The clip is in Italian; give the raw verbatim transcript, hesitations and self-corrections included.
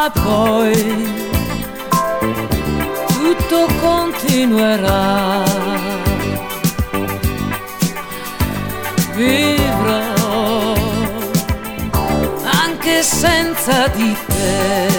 ma poi tutto continuerà. Vivrò anche senza di te.